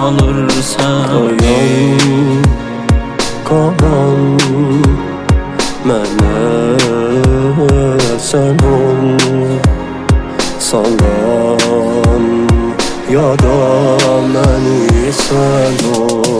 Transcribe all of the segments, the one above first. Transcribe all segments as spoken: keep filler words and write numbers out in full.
alır səni. Qalan mənə sən ol, salan yada məni sən ol.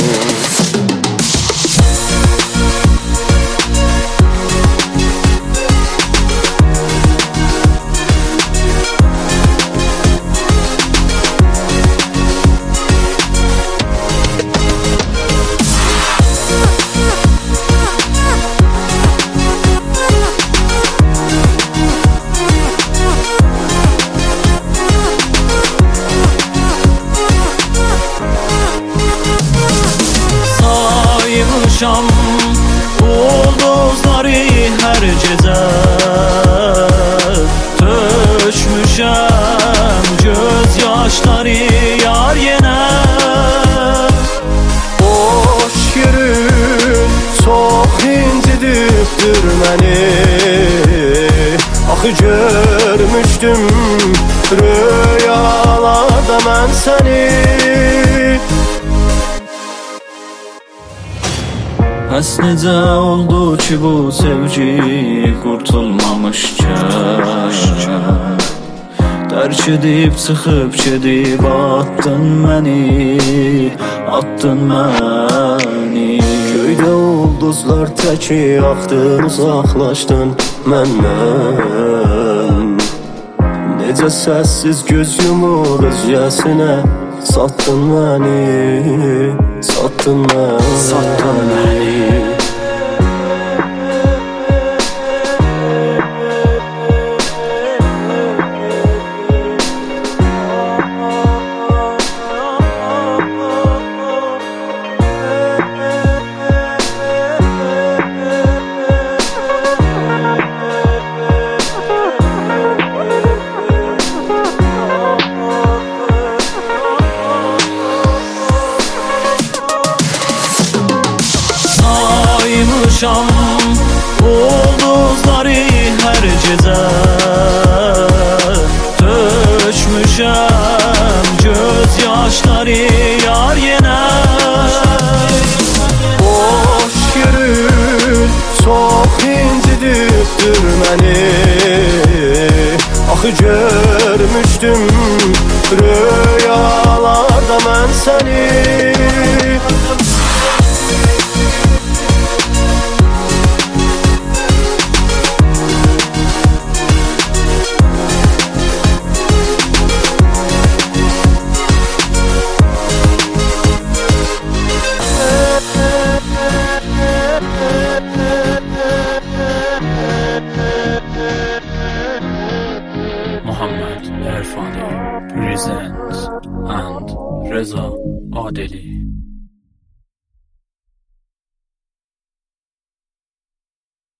Saymışam ulduzları hər gecə, tökmüşəm göz yaşları yar yenə. Boş yürün çox incidibdir məni, axı görmüşdüm rüyalarda mən səni. Bəs necə oldu ki bu sevgi qurtulmamışkən, dərk edib çıxıb gedib attın məni, attın məni. Göydə ulduzlar təki axdır, uzaqlaşdın məndən. Necə səssiz göz yumur özgəsinə sattın məni, sattın məni, sattın məni. Saymışam ulduzları hər gecə, tökmüşəm göz yaşları yar yenə. boş yürün çox incidibdir məni, axı görmüşdüm rüyalarda mən səni.